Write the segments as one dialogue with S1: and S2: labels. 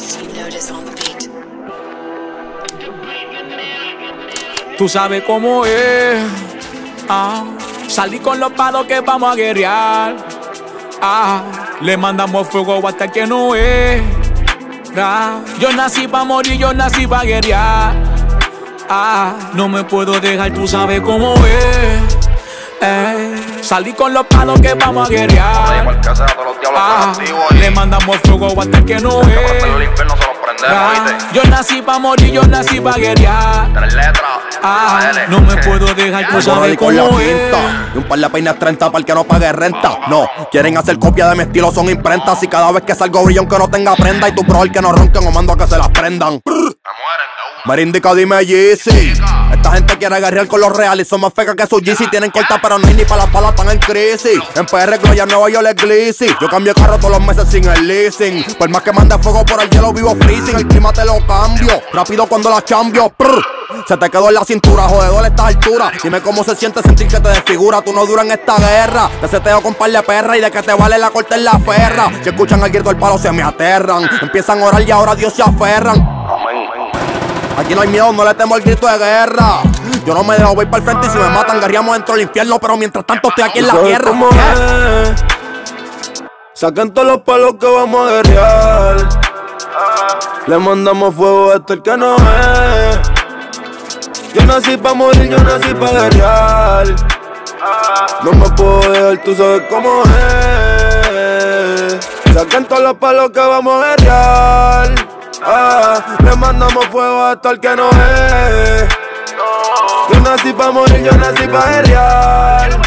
S1: Tú sabes cómo es. Salí con los palos que vamos a guerrear. Le mandamos fuego hasta que no es. Yo nací pa' morir, yo nací pa' guerrear. No me puedo dejar, tú sabes cómo es. Salí con los palos que vamos a guerrear. Le mandamos fuego hasta que no es. Yo nací pa' morir, yo nací pa' guerrear. No me puedo dejar, tú sabes cómo es.
S2: Y un par de peines 30 para el que no pague renta. No, quieren hacer copia de mi estilo, son imprentas. Y cada vez que salgo brillo aunque no tenga prenda. Y tu pro el que no ronquen o mando a que se las prendan. Merindica, dime Yeezy. Esta gente quiere guerrear con los reales. Son más fecas que su Yeezy. Tienen corta pero no hay ni para las balas, están en crisis. En PR, Gloria, Nueva York es Glizzy. Yo cambio carro todos los meses sin el leasing. Por más que mande fuego por el hielo vivo freezing. El clima te lo cambio, rápido cuando la cambio. Se te quedó en la cintura, jodedor a esta altura. Dime cómo se siente sentir que te desfigura. Tú no duras en esta guerra. Te seteo con par de perra y de que te vale la corte en la ferra. Si escuchan el grito del palo se me aterran. Empiezan a orar y ahora Dios se aferran. Aquí no hay miedo, no le temo el grito de guerra. Yo no me dejo, voy para el frente y si me matan, guerreamos dentro del infierno. Pero mientras tanto estoy aquí en la tierra.
S3: Saquen todos los palos que vamos a guerrear. Le mandamos fuego hasta el que no es. Yo nací pa' morir, yo nací pa' guerrear. No me puedo dejar, tú sabes cómo es. Saquen todos los palos que vamos a guerrear. Le mandamos fuego hasta el que no es. Yo nací pa' morir, yo nací pa' guerrear.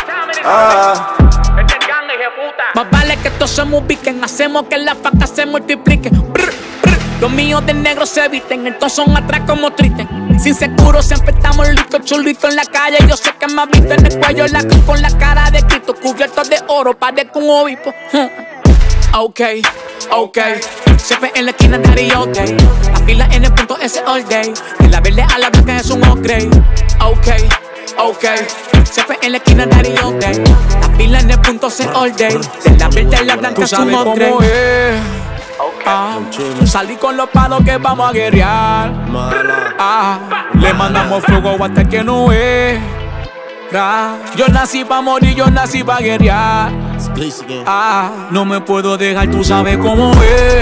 S1: Más vale que todos se ubiquen, hacemos que las vacas se multipliquen. Los míos de negro se visten, entonces son atrás como tristen. Sin seguro siempre estamos listos, chulitos en la calle. Yo sé que me has visto en el cuello, la cruz con la cara de Cristo, cubierto de oro, parezco un obispo. Ok. Siempre en la esquina de Daddy, la fila en el punto S all day. De la verde a la blanca es un upgrade. Ok. Siempre en la esquina de Daddy, la fila en el punto C all day. De la verde a la blanca es un upgrade. Salí con los palos que vamos a guerrear. Le mandamos fuego hasta que no es. Yo nací pa' morir, yo nací pa' guerrear. No me puedo dejar, tú sabes cómo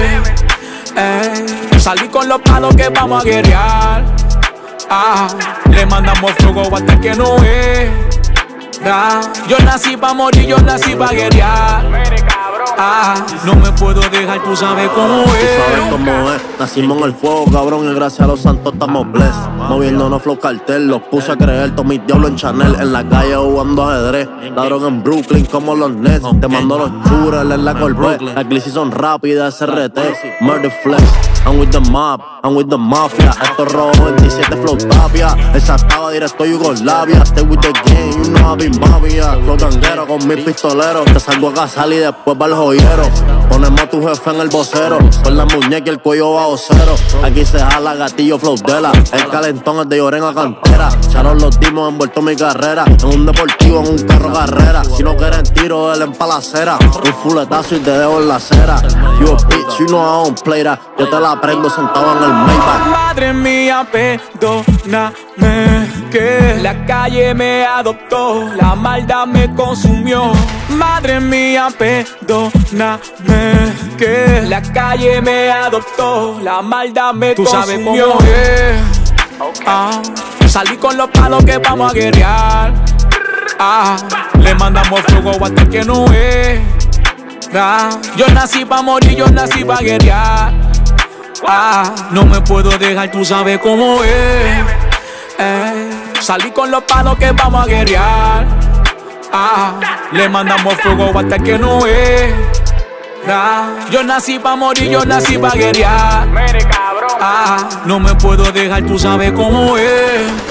S1: es. Salí con los palos que vamos a guerrear. Le mandamos fuego hasta que no es. Yo nací pa' morir, yo nací pa' guerrear. No me puedo dejar, tú sabes cómo es.
S4: Tú sabes cómo es, nacimos en el fuego, cabrón, y gracias a los santos estamos blessed. Moviéndonos flow cartel, los puse a creer, todos mis diablos en Chanel. En la calle jugando ajedrez, ladrón en Brooklyn como los Nets. Te mando los churros en la Corvette, las glitzy son rápidas, SRT, Murder Flex. I'm with the mob, I'm with the mafia. Esto es rojo 27 flow tapia. Esa estaba directo Yugoslavia. Stay with the game, you know I be mafia. Flow ganguero con mis pistoleros. Te salgo a casar y después va el joyero. Ponemos a tu jefe en el vocero. Con la muñeca y el cuello bajo cero. Aquí se jala gatillo flow dela. El calentón es de Lloren cantera. Charos los dimos envuelto en mi carrera. En un deportivo, en un carro carrera. Si no quieren tiro, él en palacera. Un fuletazo y te dejo en la acera. You a bitch, you know I don't play that. Yo te la prendo sentado en el Maybach.
S1: Madre mía, perdóname, que la calle me adoptó, la maldad me consumió. Madre mía, perdóname, que la calle me adoptó, la maldad me consumió. Tú sabes cómo es. Salí con los palos que vamos a guerrear. Le mandamos fuego hasta que no es. Yo nací pa' morir, yo nací pa' guerrear. No me puedo dejar, tú sabes cómo es. Salí con los palos que vamos a guerrear. Le mandamos fuego hasta que no es. Yo nací pa' morir, yo nací pa' guerrear. No me puedo dejar, tú sabes cómo es.